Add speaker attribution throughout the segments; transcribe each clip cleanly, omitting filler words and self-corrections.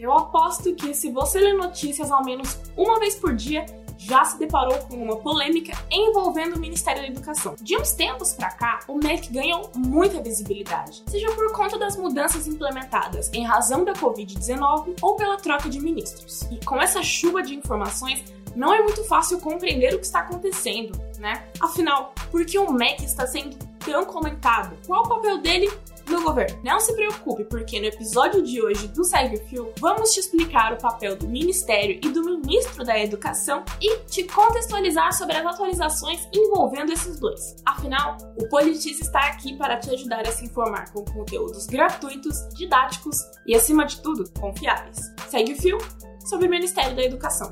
Speaker 1: Eu aposto que se você lê notícias ao menos uma vez por dia, já se deparou com uma polêmica envolvendo o Ministério da Educação. De uns tempos pra cá, o MEC ganhou muita visibilidade, seja por conta das mudanças implementadas em razão da Covid-19 ou pela troca de ministros. E com essa chuva de informações, não é muito fácil compreender o que está acontecendo, né? Afinal, por que o MEC está sendo tão comentado? Qual o papel dele no governo? Não se preocupe, porque no episódio de hoje do Segue o Fio, vamos te explicar o papel do Ministério e do Ministro da Educação e te contextualizar sobre as atualizações envolvendo esses dois. Afinal, o Politize está aqui para te ajudar a se informar com conteúdos gratuitos, didáticos e, acima de tudo, confiáveis. Segue o Fio sobre o Ministério da Educação.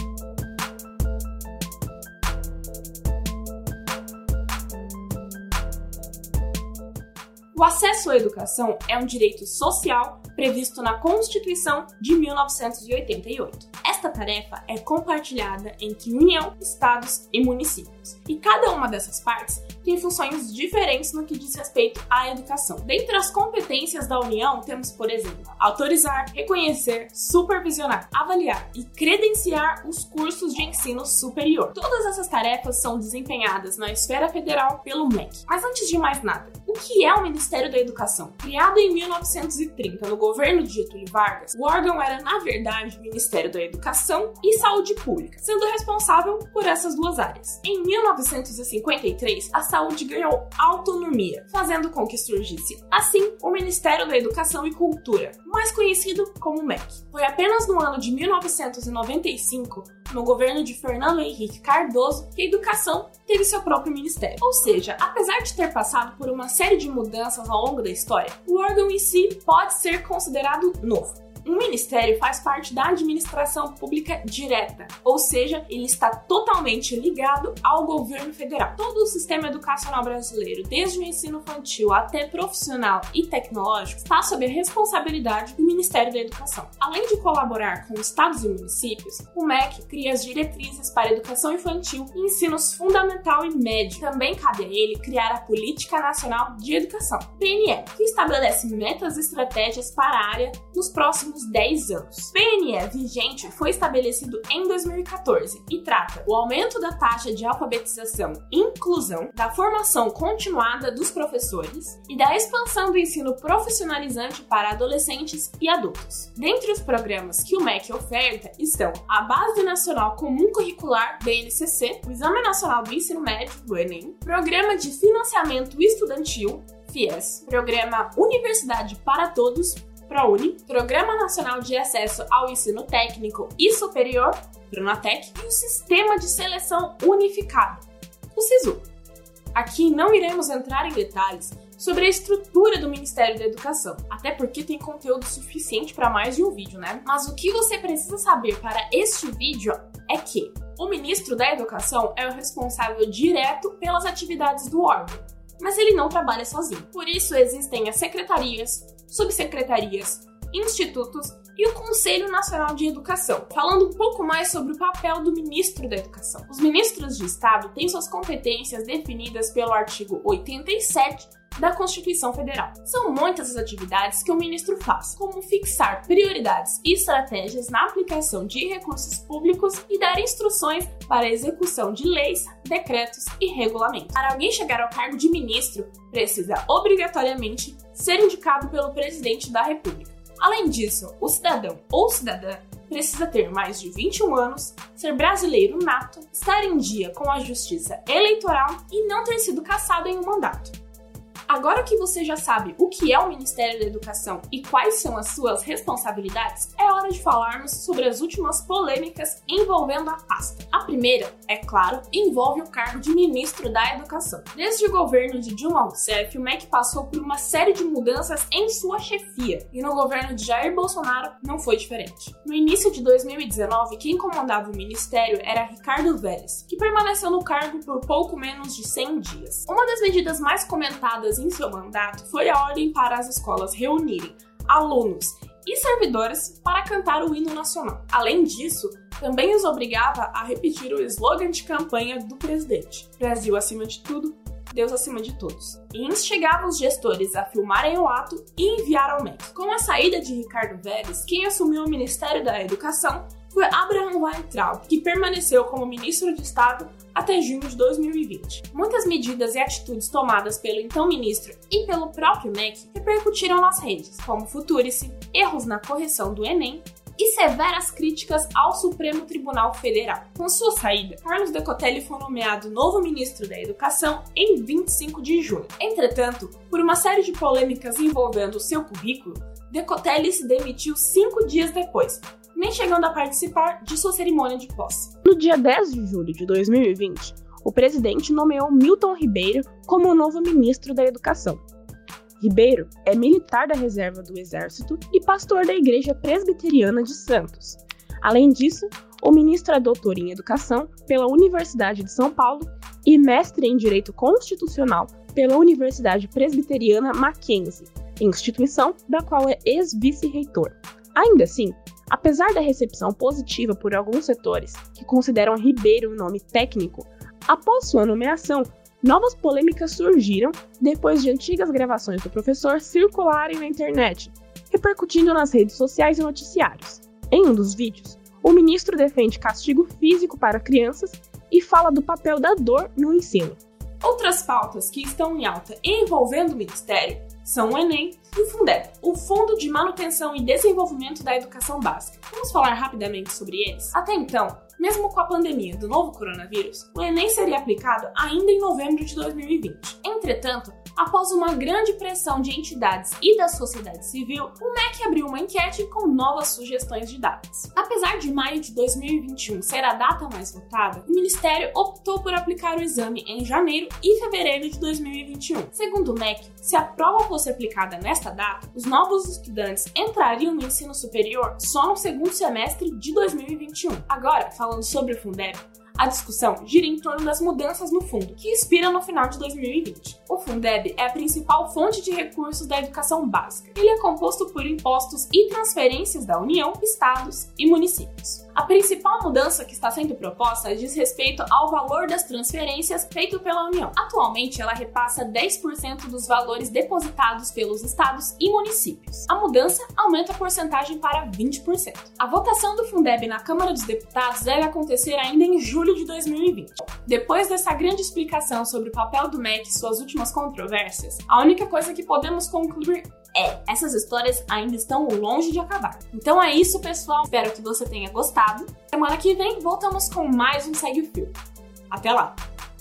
Speaker 1: O acesso à educação é um direito social previsto na Constituição de 1988. Esta tarefa é compartilhada entre União, Estados e municípios, e cada uma dessas partes tem funções diferentes no que diz respeito à educação. Dentre as competências da União, temos, por exemplo, autorizar, reconhecer, supervisionar, avaliar e credenciar os cursos de ensino superior. Todas essas tarefas são desempenhadas na esfera federal pelo MEC. Mas antes de mais nada, o que é o Ministério da Educação? Criado em 1930 no governo de Getúlio Vargas, o órgão era, na verdade, o Ministério da Educação e Saúde Pública, sendo responsável por essas duas áreas. Em 1953, a saúde ganhou autonomia, fazendo com que surgisse, assim, o Ministério da Educação e Cultura, mais conhecido como MEC. Foi apenas no ano de 1995, no governo de Fernando Henrique Cardoso, que a educação teve seu próprio ministério. Ou seja, apesar de ter passado por uma série de mudanças ao longo da história, o órgão em si pode ser considerado novo. Um ministério faz parte da administração pública direta, ou seja, ele está totalmente ligado ao governo federal. Todo o sistema educacional brasileiro, desde o ensino infantil até profissional e tecnológico, está sob a responsabilidade do Ministério da Educação. Além de colaborar com estados e municípios, o MEC cria as diretrizes para a educação infantil e ensinos fundamental e médio. Também cabe a ele criar a Política Nacional de Educação, PNE, que estabelece metas e estratégias para a área nos próximos 10 anos. O PNE vigente foi estabelecido em 2014 e trata o aumento da taxa de alfabetização e inclusão, da formação continuada dos professores e da expansão do ensino profissionalizante para adolescentes e adultos. Dentre os programas que o MEC oferta estão a Base Nacional Comum Curricular, BNCC, o Exame Nacional do Ensino Médio, o Enem, Programa de Financiamento Estudantil, FIES, Programa Universidade para Todos, ProUni, Programa Nacional de Acesso ao Ensino Técnico e Superior, Pronatec, e o Sistema de Seleção Unificado, o SISU. Aqui não iremos entrar em detalhes sobre a estrutura do Ministério da Educação, até porque tem conteúdo suficiente para mais de um vídeo, né? Mas o que você precisa saber para este vídeo é que o Ministro da Educação é o responsável direto pelas atividades do órgão, mas ele não trabalha sozinho. Por isso existem as secretarias, subsecretarias, institutos e o Conselho Nacional de Educação. Falando um pouco mais sobre o papel do Ministro da Educação. Os ministros de Estado têm suas competências definidas pelo artigo 87 da Constituição Federal. São muitas as atividades que o ministro faz, como fixar prioridades e estratégias na aplicação de recursos públicos e dar instruções para a execução de leis, decretos e regulamentos. Para alguém chegar ao cargo de ministro, precisa obrigatoriamente ser indicado pelo presidente da República. Além disso, o cidadão ou cidadã precisa ter mais de 21 anos, ser brasileiro nato, estar em dia com a justiça eleitoral e não ter sido cassado em um mandato. Agora que você já sabe o que é o Ministério da Educação e quais são as suas responsabilidades, é hora de falarmos sobre as últimas polêmicas envolvendo a pasta. A primeira, é claro, envolve o cargo de Ministro da Educação. Desde o governo de Dilma Rousseff, o MEC passou por uma série de mudanças em sua chefia, e no governo de Jair Bolsonaro não foi diferente. No início de 2019, quem comandava o ministério era Ricardo Vélez, que permaneceu no cargo por pouco menos de 100 dias. Uma das medidas mais comentadas em seu mandato foi a ordem para as escolas reunirem alunos e servidores para cantar o hino nacional. Além disso, também os obrigava a repetir o slogan de campanha do presidente: Brasil acima de tudo, Deus acima de todos, e instigava os gestores a filmarem o ato e enviar ao MEC. Com a saída de Ricardo Vélez, quem assumiu o Ministério da Educação foi Abraham Weintraub, que permaneceu como ministro de Estado até junho de 2020. Muitas medidas e atitudes tomadas pelo então ministro e pelo próprio MEC repercutiram nas redes, como futurice, erros na correção do Enem e severas críticas ao Supremo Tribunal Federal. Com sua saída, Carlos Decotelli foi nomeado novo ministro da Educação em 25 de junho. Entretanto, por uma série de polêmicas envolvendo o seu currículo, Decotelli se demitiu 5 dias depois, nem chegando a participar de sua cerimônia de posse.
Speaker 2: No dia 10 de julho de 2020, o presidente nomeou Milton Ribeiro como o novo ministro da Educação. Ribeiro é militar da reserva do Exército e pastor da Igreja Presbiteriana de Santos. Além disso, o ministro é doutor em Educação pela Universidade de São Paulo e mestre em Direito Constitucional pela Universidade Presbiteriana Mackenzie, instituição da qual é ex-vice-reitor. Ainda assim, apesar da recepção positiva por alguns setores que consideram Ribeiro um nome técnico, após sua nomeação, novas polêmicas surgiram depois de antigas gravações do professor circularem na internet, repercutindo nas redes sociais e noticiários. Em um dos vídeos, o ministro defende castigo físico para crianças e fala do papel da dor no ensino.
Speaker 1: Outras pautas que estão em alta envolvendo o Ministério são o Enem e o Fundeb, o Fundo de Manutenção e Desenvolvimento da Educação Básica. Vamos falar rapidamente sobre eles? Até então, mesmo com a pandemia do novo coronavírus, o Enem seria aplicado ainda em novembro de 2020. Entretanto, após uma grande pressão de entidades e da sociedade civil, o MEC abriu uma enquete com novas sugestões de datas. Apesar de maio de 2021 ser a data mais votada, o Ministério optou por aplicar o exame em janeiro e fevereiro de 2021. Segundo o MEC, se a prova fosse aplicada nesta data, os novos estudantes entrariam no ensino superior só no segundo semestre de 2021. Agora, falando sobre o Fundeb, a discussão gira em torno das mudanças no fundo, que expiram no final de 2020. O Fundeb é a principal fonte de recursos da educação básica. Ele é composto por impostos e transferências da União, estados e municípios. A principal mudança que está sendo proposta diz respeito ao valor das transferências feito pela União. Atualmente, ela repassa 10% dos valores depositados pelos estados e municípios. A mudança aumenta a porcentagem para 20%. A votação do Fundeb na Câmara dos Deputados deve acontecer ainda em julho de 2020. Depois dessa grande explicação sobre o papel do MEC e suas últimas controvérsias, a única coisa que podemos concluir essas histórias ainda estão longe de acabar. Então é isso, pessoal. Espero que você tenha gostado. Semana que vem voltamos com mais um Segue o Fio. Até lá!